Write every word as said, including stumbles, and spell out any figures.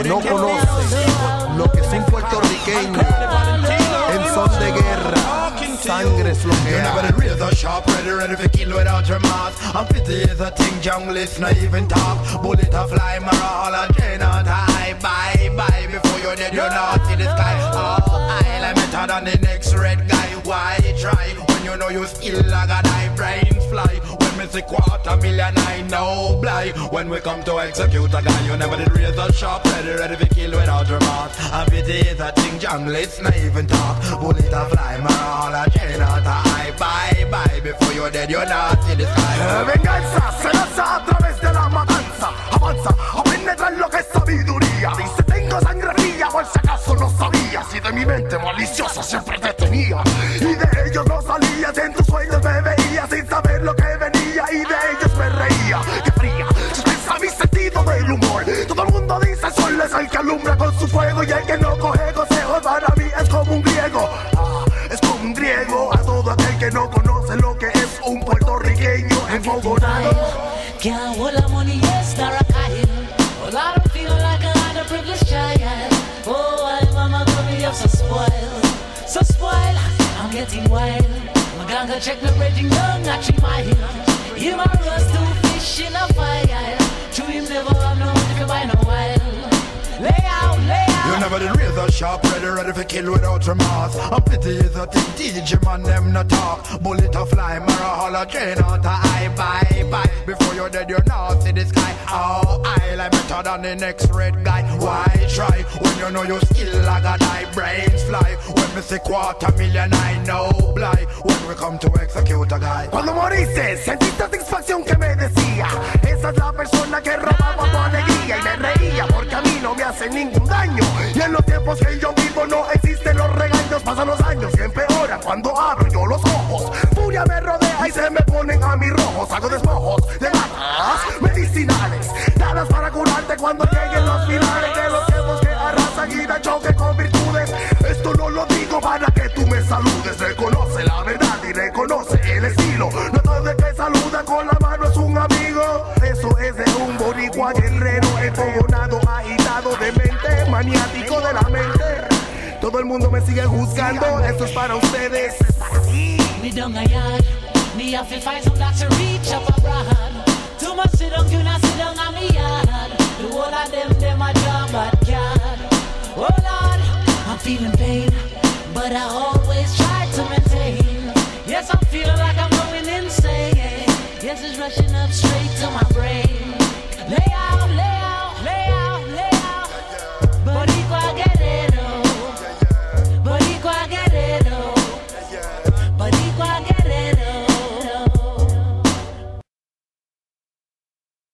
no conoce lo que es un puertorriqueño en son de guerra. Sangre es lo que you never did razor sharp, ready, ready for kill without your mouth. And pity is a thing, junglist, not even talk. Bullet a fly, marahol, and chain on high. Bye, bye, before you're dead, you're not in the sky. Oh, I'll better than the next red guy. Why try, when you know you still like a die, brains fly. When me say quarter million, I know blind. When we come to execute a guy, you never did razor sharp, ready, ready for kill without your mouth. And pity is a thing, junglist, not even talk. Bullet a fly, marahol, and chain on high. Bye, bye, before you're dead, you're not in the sky. Venganza se lanza a través de la matanza. Avanza a penetrar lo que es sabiduría. Dice tengo sangre fría, por si acaso no sabías. Y de mi mente maliciosa siempre te tenía. Y de ellos no salías, en tus sueños me veías sin saber lo que venía. Y de ellos me reía, que fría, suspensa mi sentido del humor. Todo el mundo dice el sol es el que alumbra con su fuego. Y el que no coge consejos para mí es como un griego. Ah, es como un griego. A todo aquel que no conoce lo que es un puertorriqueño enfogonado. Can't hold the money, yes, nor a Kyle. Well, I don't feel like a underprivileged child. Oh, why mama got me up so spoiled, so spoiled. I'm getting wild. My ganga check the raging young, not three mile. Him a rust to fish in a fire. To him never have no money if you buy no while. Lay out, lay out. You never did razor sharp, ready, ready for kill without remorse. And pity is a thing, D J man them not talk. Bullet a fly, marahol a train out a eye. Bye, bye, before you're dead you're not in the sky. Oh, I'll am better than the next red guy. Why try, when you know you still like a die, brains fly. When me say quarter million I know blind. When we come to execute a guy. Cuando moriste, sentí satisfacción que me decía esa es la persona que robaba tu alegría. Y me reía porque a mí no me hace ningún daño. Y en los tiempos que yo vivo no existen los regaños. Pasan los años y empeoran cuando abro yo los ojos. Furia me rodea y se me ponen a mis rojos. Hago despojos de matas medicinales, dadas para curarte cuando lleguen los finales de los tiempos que arrasan y da choque con virtudes. Esto no lo digo para que tú me saludes. Reconoce la verdad y reconoce el estilo. No todo el que saluda con la mano es un amigo. Eso es de un boricua guerrero, enfogonado, agitado de mente, maniático de la mente. Todo el mundo me sigue juzgando, esto es para ustedes. Me down a yard, me have to find some that to reach up abroad. Too much sit down, you not sit down on me yard. The whole of them, them a job bad card. Oh Lord, I'm feeling pain, but I always try to maintain. Yes, I'm feeling like I'm going insane. Yes, it's rushing up straight to my